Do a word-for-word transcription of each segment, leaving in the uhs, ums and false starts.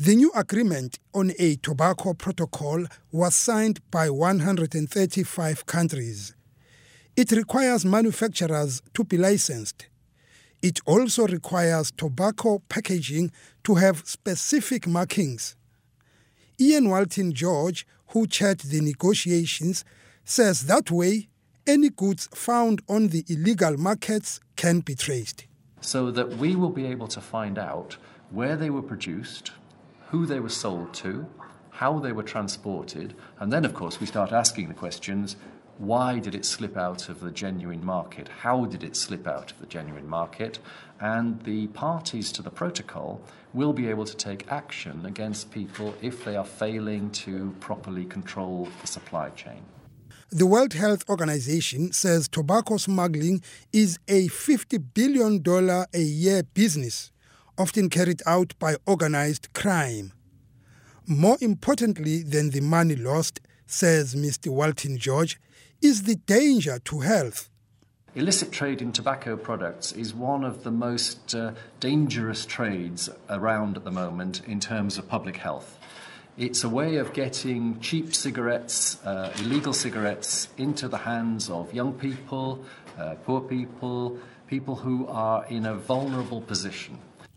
The new agreement on a tobacco protocol was signed by one hundred thirty-five countries. It requires manufacturers to be licensed. It also requires tobacco packaging to have specific markings. Ian Walton George, who chaired the negotiations, says that way any goods found on the illegal markets can be traced. So that we will be able to find out where they were produced, who they were sold to, how they were transported, and then, of course, we start asking the questions, why did it slip out of the genuine market? How did it slip out of the genuine market? And the parties to the protocol will be able to take action against people if they are failing to properly control the supply chain. The World Health Organization says tobacco smuggling is a fifty billion dollars a year business, often carried out by organized crime. More importantly than the money lost, says Mister Walton George, is the danger to health. Illicit trade in tobacco products is one of the most uh, dangerous trades around at the moment in terms of public health. It's a way of getting cheap cigarettes, uh, illegal cigarettes, into the hands of young people, uh, poor people, people who are in a vulnerable position.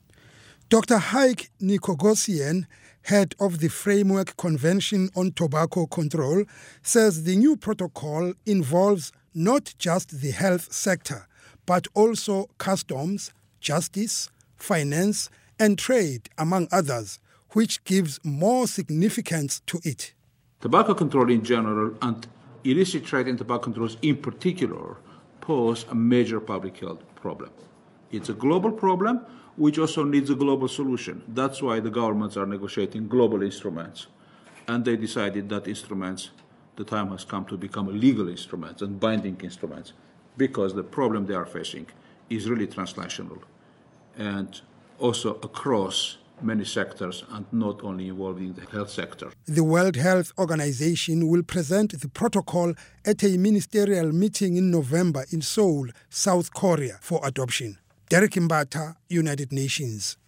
Doctor Haik Nikogosian, head of the Framework Convention on Tobacco Control, says the new protocol involves not just the health sector, but also customs, justice, finance, and trade, among others, which gives more significance to it. Tobacco control in general and illicit trade in tobacco controls in particular pose a major public health problem. It's a global problem which also needs a global solution. That's why the governments are negotiating global instruments. And they decided that instruments, the time has come to become legal instruments and binding instruments, because the problem they are facing is really transnational and also across many sectors and not only involving the health sector. The World Health Organization will present the protocol at a ministerial meeting in November in Seoul, South Korea, for adoption. Derek Mbata, United Nations.